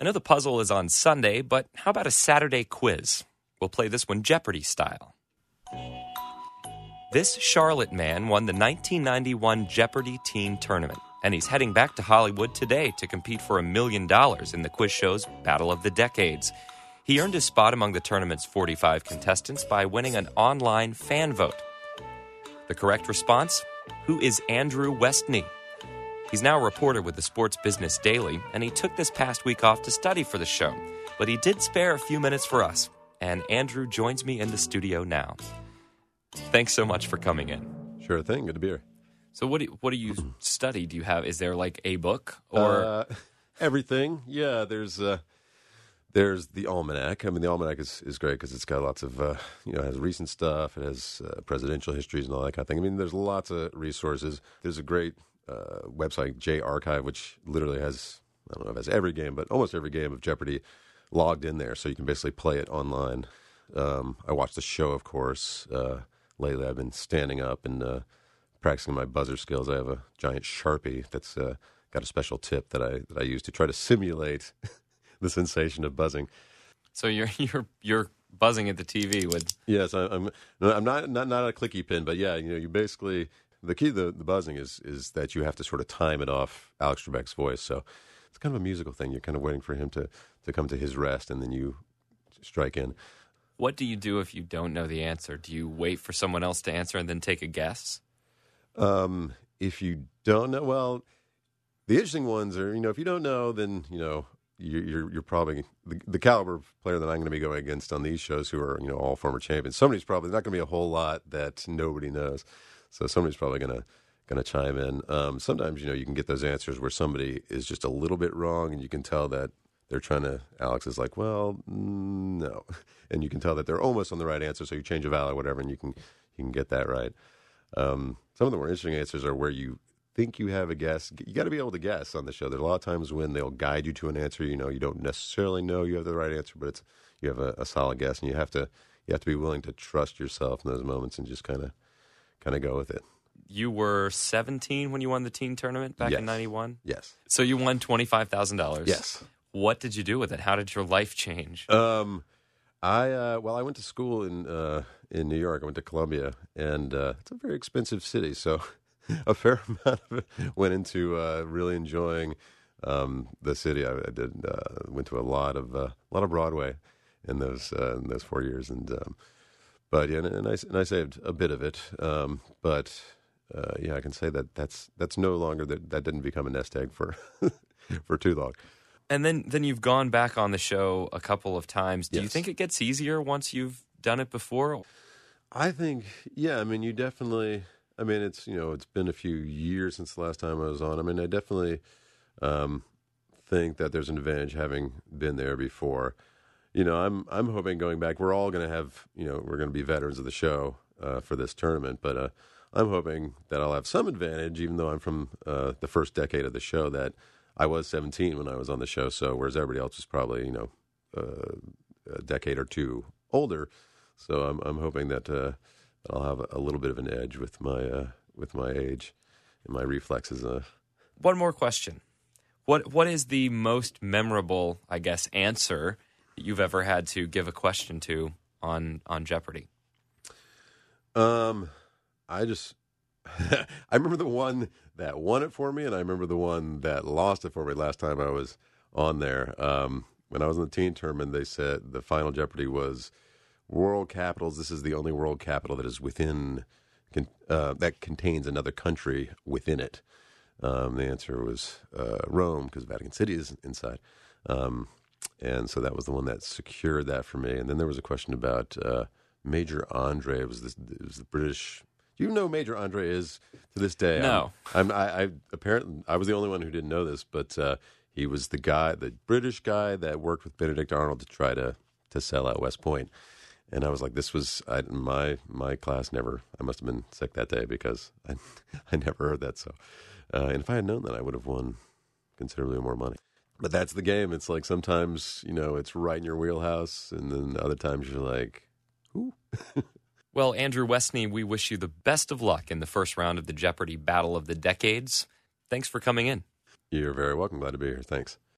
I know the puzzle is on Sunday, but how about a Saturday quiz? We'll play this one Jeopardy style. This Charlotte man won the 1991 Jeopardy Teen Tournament, and he's heading back to Hollywood today to compete for $1 million in the quiz show's Battle of the Decades. He earned his spot among the tournament's 45 contestants by winning an online fan vote. The correct response? Who is Andrew Westney? He's now a reporter with the Sports Business Daily, and he took this past week off to study for the show. But he did spare a few minutes for us, and Andrew joins me in the studio now. Thanks so much for coming in. Sure thing. Good to be here. So what do you study? Do you have? Is there like a book or everything? Yeah, there's the almanac. I mean, the almanac is great because it's got lots of it has recent stuff. It has presidential histories and all that kind of thing. I mean, there's lots of resources. There's a great website, J-Archive, which literally has, I don't know if it has every game, but almost every game of Jeopardy logged in there, so you can basically play it online. I watch the show, of course. Lately, I've been standing up and practicing my buzzer skills. I have a giant Sharpie that's got a special tip that I use to try to simulate the sensation of buzzing. So you're buzzing at the TV with? Yes, I'm not a clicky pin, but yeah, you basically the key to the buzzing is that you have to sort of time it off Alex Trebek's voice. So it's kind of a musical thing. You're kind of waiting for him to come to his rest, and then you strike in. What do you do if you don't know the answer? Do you wait for someone else to answer and then take a guess? If you don't know, well, the interesting ones are, if you don't know, then, you're probably the caliber of player that I'm going to be going against on these shows who are, all former champions. Somebody's probably not going to be a whole lot that nobody knows. So somebody's probably going to chime in. Sometimes, you can get those answers where somebody is just a little bit wrong and you can tell that they're trying to, Alex is like, well, no. And you can tell that they're almost on the right answer, so you change a vowel or whatever, and you can get that right. Some of the more interesting answers are where you think you have a guess. You got to be able to guess on the show. There's a lot of times when they'll guide you to an answer. You don't necessarily know you have the right answer, but you have a solid guess, and you have to be willing to trust yourself in those moments and just kind of go with it. You were 17 when you won the teen tournament back in 91? Yes. So you won $25,000. Yes. What did you do with it? How did your life change? I went to school in New York. I went to Columbia, and it's a very expensive city, so a fair amount of it went into really enjoying the city. I went to a lot of Broadway in those 4 years, and I saved a bit of it. I can say that's no longer that didn't become a nest egg for for too long. And then you've gone back on the show a couple of times. Do you think it gets easier once you've done it before? I think, yeah. I mean, you definitely. I mean, it's been a few years since the last time I was on. I mean, I definitely think that there's an advantage having been there before. I'm hoping going back, we're all going to have, we're going to be veterans of the show for this tournament, but I'm hoping that I'll have some advantage, even though I'm from the first decade of the show, that I was 17 when I was on the show, so whereas everybody else was probably, a decade or two older. So I'm hoping that I'll have a little bit of an edge with my age and my reflexes. One more question. What is the most memorable, I guess, answer that you've ever had to give a question to on Jeopardy? I remember the one that won it for me, and I remember the one that lost it for me last time I was on there. When I was in the teen tournament, they said the final Jeopardy was world capitals. This is the only world capital that is within that contains another country within it. The answer was Rome, because Vatican City is inside. And so that was the one that secured that for me. And then there was a question about Major Andre. It was the British. Do you know who Major Andre is to this day? No. I apparently I was the only one who didn't know this, but he was the British guy that worked with Benedict Arnold to try to sell out West Point. And I was like, my class never. I must have been sick that day because I never heard that. So, and if I had known that, I would have won considerably more money. But that's the game. It's like sometimes it's right in your wheelhouse, and then other times you're like, who? Well, Andrew Westney, we wish you the best of luck in the first round of the Jeopardy Battle of the Decades. Thanks for coming in. You're very welcome. Glad to be here. Thanks.